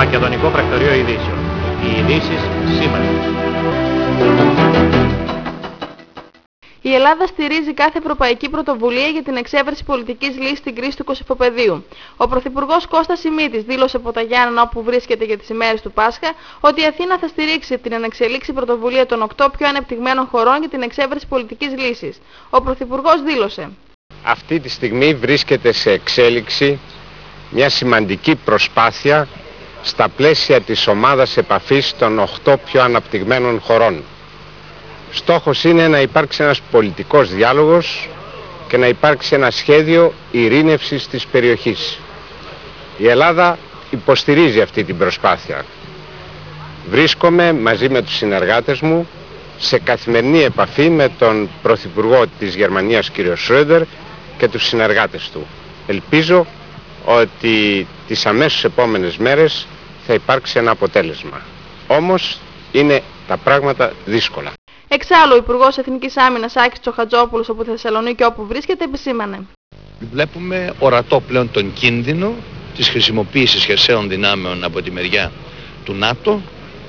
Μακεδονικό Πρακτορείο Ειδήσεων. Οι ειδήσεις σήμερα. Η Ελλάδα στηρίζει κάθε ευρωπαϊκή πρωτοβουλία για την εξέβρεση πολιτικής λύσης στην κρίση του Κωσυφοπεδίου. Ο Πρωθυπουργός Κώστας Σιμίτης δήλωσε από τα Γιάννενα, όπου βρίσκεται για τις ημέρες του Πάσχα, ότι η Αθήνα θα στηρίξει την ανεξελίξη πρωτοβουλία των 8 πιο ανεπτυγμένων χωρών για την εξέβρεση πολιτικής λύσης. Ο Πρωθυπουργός δήλωσε: Αυτή τη στιγμή βρίσκεται σε εξέλιξη μια σημαντική προσπάθεια στα πλαίσια της ομάδας επαφής των 8 πιο αναπτυγμένων χωρών. Στόχος είναι να υπάρξει ένας πολιτικός διάλογος και να υπάρξει ένα σχέδιο ειρήνευσης της περιοχής. Η Ελλάδα υποστηρίζει αυτή την προσπάθεια. Βρίσκομαι μαζί με τους συνεργάτες μου σε καθημερινή επαφή με τον Πρωθυπουργό της Γερμανίας κ. Σρόντερ και τους συνεργάτες του. Ελπίζω ότι τις αμέσως επόμενες μέρες θα υπάρξει ένα αποτέλεσμα. Όμως είναι τα πράγματα δύσκολα. Εξάλλου, ο Υπουργός Εθνικής Άμυνας Άκης Τσοχατζόπουλος από τη Θεσσαλονίκη, όπου βρίσκεται, επισήμανε: Βλέπουμε ορατό πλέον τον κίνδυνο της χρησιμοποίησης χερσαίων δυνάμεων από τη μεριά του ΝΑΤΟ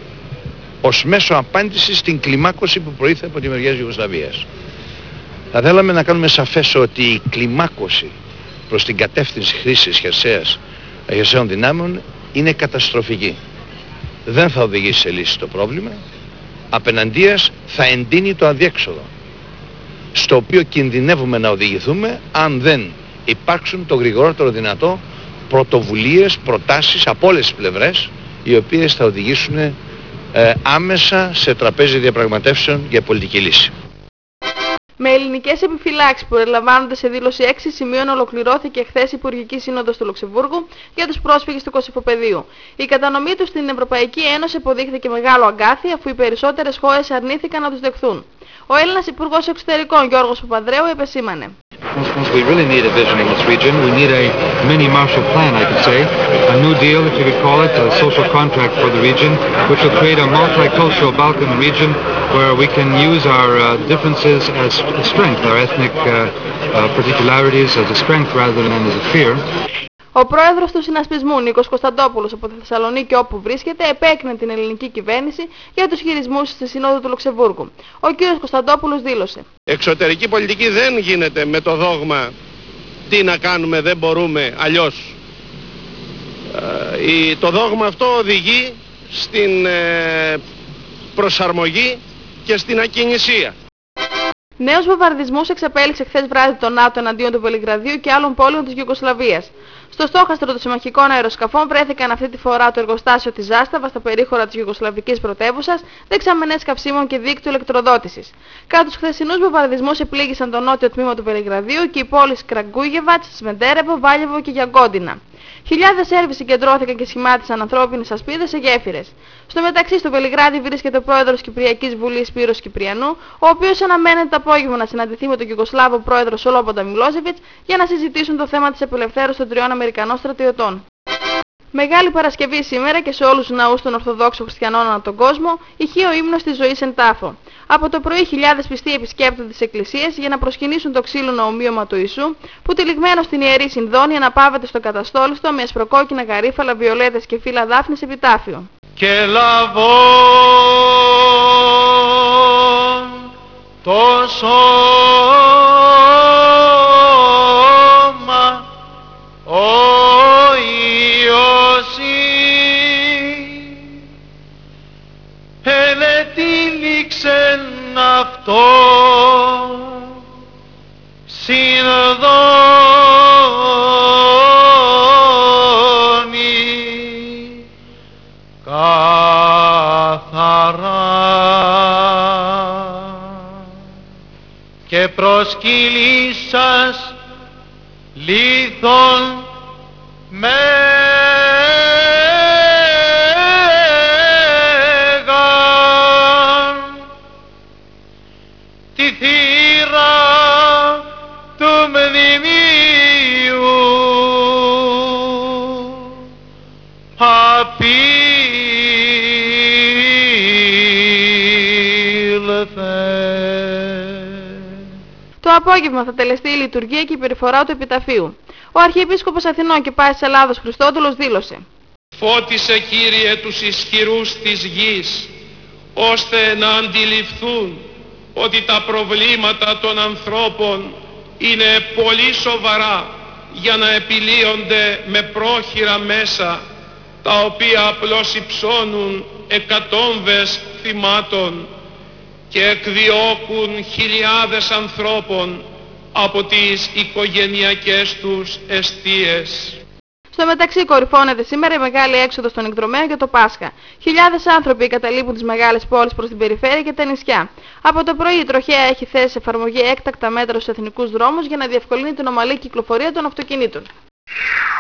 ως μέσο απάντησης στην κλιμάκωση που προήλθε από τη μεριά της Ιουγκοσλαβίας. Θα θέλαμε να κάνουμε σαφές ότι η κλιμάκωση προς την κατεύθυνση χρήσης χερσαίων δυνάμεων είναι καταστροφική. Δεν θα οδηγήσει σε λύση το πρόβλημα. Απέναντίας θα εντείνει το αδιέξοδο, στο οποίο κινδυνεύουμε να οδηγηθούμε αν δεν υπάρξουν το γρηγορότερο δυνατό πρωτοβουλίες, προτάσεις από όλες τις πλευρές, οι οποίες θα οδηγήσουν άμεσα σε τραπέζι διαπραγματεύσεων για πολιτική λύση. Με ελληνικές επιφυλάξεις που περιλαμβάνονται σε δήλωση 6 σημείων, ολοκληρώθηκε χθες η Υπουργική Σύνοδος του Λουξεμβούργου για τους πρόσφυγες του Κωσυφοπεδίου. Η κατανομή τους στην Ευρωπαϊκή Ένωση αποδείχθηκε μεγάλο αγκάθι, αφού οι περισσότερες χώρες αρνήθηκαν να τους δεχθούν. Ο Έλληνας Υπουργός Εξωτερικών Γιώργος Παπανδρέου επεσήμανε: We really need a vision in this region. We need a mini Marshall Plan, I could say. A new deal, if you could call it, a social contract for the region, which will create a multicultural Balkan region where we can use our differences as a strength, our ethnic particularities as a strength rather than as a fear. Ο πρόεδρος του συνασπισμού, Νίκος Κωνσταντόπουλος από τη Θεσσαλονίκη, όπου βρίσκεται, επέκρινε την ελληνική κυβέρνηση για τους χειρισμούς στη Σύνοδο του Λουξεμβούργου. Ο κ. Κωνσταντόπουλος δήλωσε: Εξωτερική πολιτική δεν γίνεται με το δόγμα τι να κάνουμε, δεν μπορούμε αλλιώς. Το δόγμα αυτό οδηγεί στην προσαρμογή και στην ακινησία. Νέους βομβαρδισμούς εξαπέλυξε χθες βράδυ το ΝΑΤΟ εναντίον του Βελιγραδίου και άλλων πόλεων της Ιουγκοσλαβίας. Στο στόχαστρο των συμμαχικών αεροσκαφών βρέθηκαν αυτή τη φορά το εργοστάσιο της Ζάσταβα στα περίχωρα της Ιουγκοσλαβικής πρωτεύουσας, δεξαμενές καυσίμων και δίκτυο ηλεκτροδότησης. Κατά τους χθεσινούς βομβαρδισμούς επλήγησαν το νότιο τμήμα του Βελιγραδίου και οι πόλεις Κραγκούγεβατς, Σμεντέρεβο, Βάλιεβο και Γιαγκόντινα. Χιλιάδες Σέρβοι συγκεντρώθηκαν και σχημάτισαν ανθρώπινες ασπίδες σε γέφυρες. Στο μεταξύ, στο Βελιγράδι βρίσκεται ο πρόεδρος Κυπριακής Βουλής Σπύρος Κυπριανού, ο οποίος αναμένεται το απόγευμα να συναντηθεί με τον Γιουγκοσλάβο πρόεδρο Σολόμποντα Μιλόσεβιτς για να συζητήσουν το θέμα της απελευθέρωσης των 3 Αμερικανών στρατιωτών. Μεγάλη Παρασκευή σήμερα και σε όλους τους ναούς των Ορθοδόξων Χριστιανών ανά τον κόσμο ηχεί ο ύμνος της ζωής εν τάφο. Από το πρωί χιλιάδες πιστοί επισκέπτονται τις εκκλησίες για να προσκυνήσουν το ξύλινο ομοίωμα του Ιησού, που τυλιγμένο στην Ιερή Συνδόνη αναπαύεται στο καταστόλιστο με ασπροκόκκινα γαρίφαλα, βιολέτες και φύλλα δάφνης επιτάφιο. Και λαβών το σώμα ο ελετήληξεν αυτό συνδόνη καθαρά και προσκύλησας λίθον τη θύρα του μνημείου Το απόγευμα θα τελεστεί η λειτουργία και η περιφορά του επιταφείου. Ο Αρχιεπίσκοπος Αθηνών και Πάσης Ελλάδος Χριστόδουλος δήλωσε: Φώτισε, Κύριε, τους ισχυρούς της γης, ώστε να αντιληφθούν ότι τα προβλήματα των ανθρώπων είναι πολύ σοβαρά για να επιλύονται με πρόχειρα μέσα, τα οποία απλώς υψώνουν εκατόμβες θυμάτων και εκδιώκουν χιλιάδες ανθρώπων από τις οικογενειακές τους εστίες. Στο μεταξύ κορυφώνεται σήμερα η μεγάλη έξοδος των εκδρομέων για το Πάσχα. Χιλιάδες άνθρωποι εγκαταλείπουν τις μεγάλες πόλεις προς την περιφέρεια και τα νησιά. Από το πρωί η τροχέα έχει θέσει σε εφαρμογή έκτακτα μέτρα στους εθνικούς δρόμους για να διευκολύνει την ομαλή κυκλοφορία των αυτοκινήτων.